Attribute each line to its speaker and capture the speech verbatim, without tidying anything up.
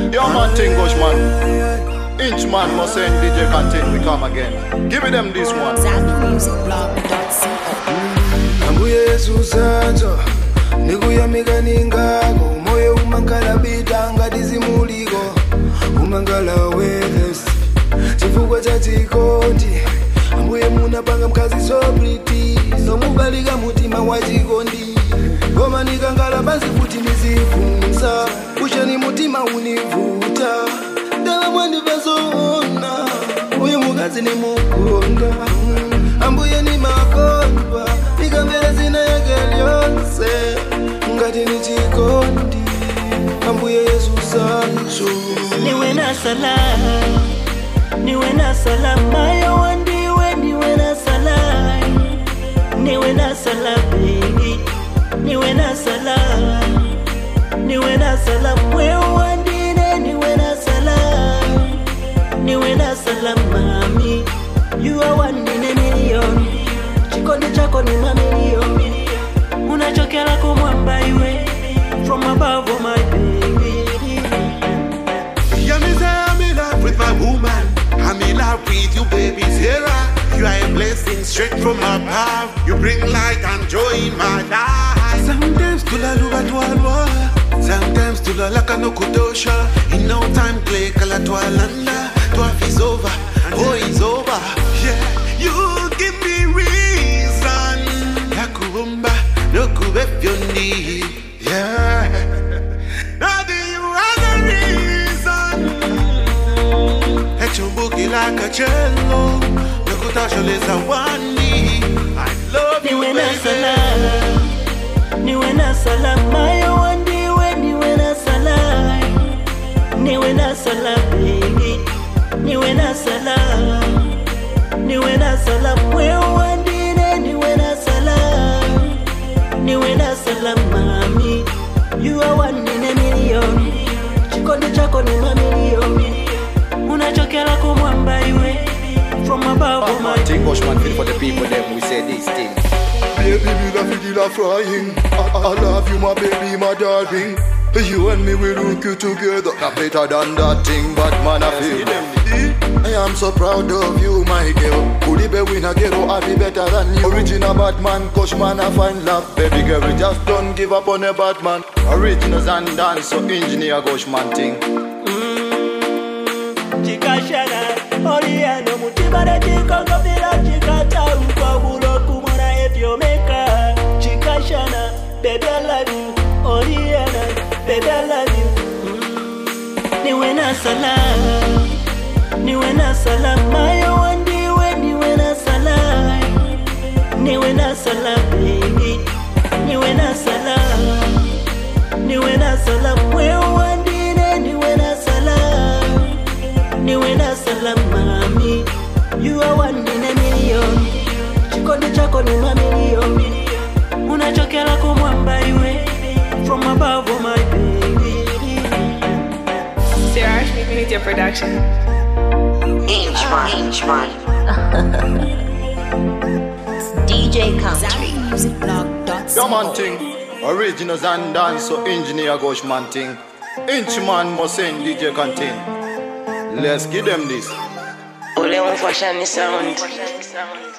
Speaker 1: Yo man thing Gosh man. Inch man must send D J Content we come again. Give me them this one.
Speaker 2: Zambi Music Blog dot co.
Speaker 3: Ambuye Yesu sanzo nikuyamika ningako moyo umangala bitanga dizimuliko umangala wethes chifukwa cha chikondi ambuye munapanga mkazi so pretty somubalika mutima wa chikondi goma nikangala basi futi nizifunza kushani mutima univuta dawa mwani vazoona uyu mukazi ni mukonda ambuye ni makondwa nikambela zina yake lyonse ngati ni chikondi ambuye Yesu sancho
Speaker 4: niwe na sala niwe na sala mayo wandiwe niwe na sala niwe na sala baby niwe na sala niwe na sala mwe wandine niwe na sala niwe na sala mami you are one in a million chikondi chako ni mamilion unachokela kumwamba iwe from above oh my baby.
Speaker 5: Yeah, me say I'm in love with my woman. I'm in love with you, baby Sarah. You are a blessing straight from above. You bring light and joy in my life. Sometimes to la luba tualwa, sometimes to la laka no kutosha. In no time play kala tualanda. Twelve is over, oh it's over. Yeah, you give me reason. Yakubumba, no kubep your knee. Yeah, nothing you are the reason. Echumbuki like a cello. Nakutasha leza wani. I love you,
Speaker 4: niwe
Speaker 5: baby.
Speaker 4: na sala niwe na sala mayo wandiwe niwe na sala niwe na sala baby niwe na sala niwe na sala mwe wandine niwe na sala niwe na sala mami you are one in a million chikondi chako ni mamilion unachokela kumwamba iwe from above oh my
Speaker 1: Thing Gosh man feel for the people them we say these things. Baby me la feel la frying. I, I love you my baby my darling. You and me we look you together. Not better than that thing but man I feel. I am so proud of you my girl. Could it be win a girl I be better than you. Original bad man Gosh man I find love. Baby girl we just don't give up on a bad man. Originals and dance so engineer Gosh man thing.
Speaker 4: Chikashana Oriano mutibara chikongo bila chikata ukwa bulo kumona efiomeka Chikashana baby I love you Oriana baby I love you mm. Niwe na sala niwe na sala mayo wandiwe niwe na sala niwe na sala baby niwe na sala niwe na sala mwe wandine niwe na sala niwe na sala mami you are one in a million chikondi chako ni mamilion unachokela kumwamba iwe from above oh my baby.
Speaker 6: Sarah Media Production.
Speaker 2: Inchman. Inchman. D J Country. Zambi Music Blog dot co.
Speaker 1: Yo man thing. Originals and dance so engineer Gosh man thing. Inch man must send D J Content. Let's give them this.
Speaker 6: Ole one fashion sound.